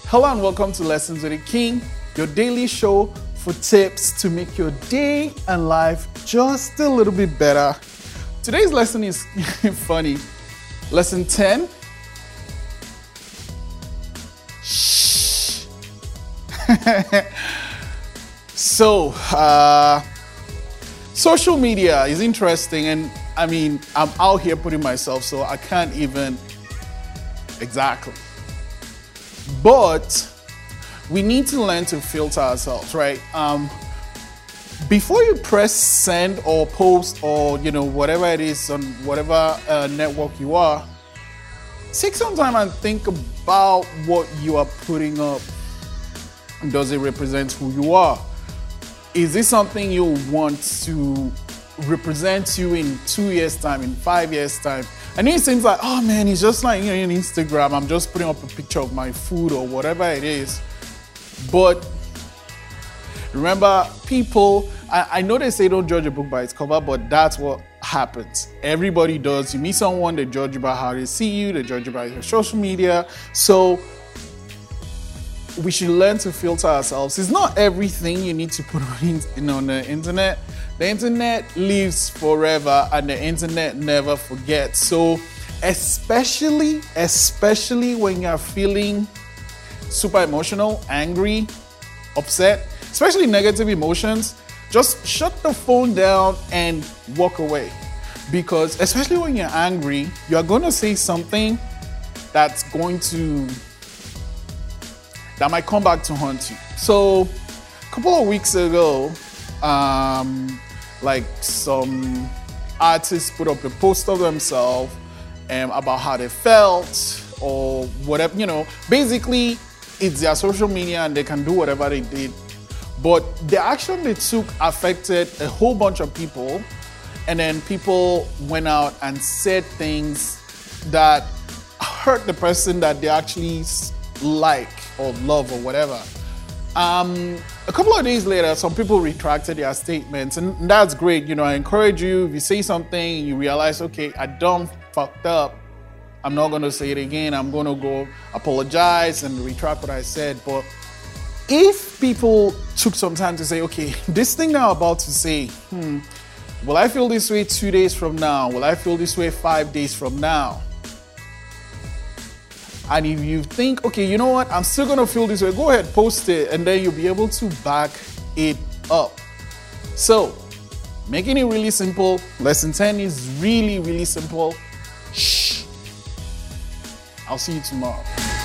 Hello and welcome to Lessons with the King, your daily show for tips to make your day and life just a little bit better. Today's lesson is funny. Lesson 10. Shh. So, social media is interesting, and I mean, I'm out here putting myself, so I can't even exactly. But we need to learn to filter ourselves, right? Before you press send or post or whatever it is on whatever network you are, take some time and think about what you are putting up. Does it represent who you are? Is this something you want to represent you in 2 years' time, in 5 years' time? And it seems like, oh man, it's just like on Instagram, I'm just putting up a picture of my food or whatever it is. But remember, people, I know they say don't judge a book by its cover, but that's what happens. Everybody does. You meet someone, they judge you by how they see you, they judge you by your social media. So we should learn to filter ourselves. It's not everything you need to put on the internet. The internet lives forever and the internet never forgets. So especially when you're feeling super emotional, angry, upset, especially negative emotions, just shut the phone down and walk away. Because especially when you're angry, you're going to say something that might come back to haunt you. So a couple of weeks ago, like some artists put up a post of themselves about how they felt or whatever, basically it's their social media and they can do whatever they did. But the action they took affected a whole bunch of people, and then people went out and said things that hurt the person that they actually like or love or whatever. A couple of days later, some people retracted their statements, and that's great. I encourage you, if you say something, you realize, okay, I done fucked up, I'm not going to say it again, I'm going to go apologize and retract what I said. But if people took some time to say, okay, this thing I'm about to say, will I feel this way 2 days from now? Will I feel this way 5 days from now? And if you think, okay, you know what, I'm still gonna feel this way, go ahead, post it, and then you'll be able to back it up. So, making it really simple, lesson 10 is really, really simple. Shh. I'll see you tomorrow.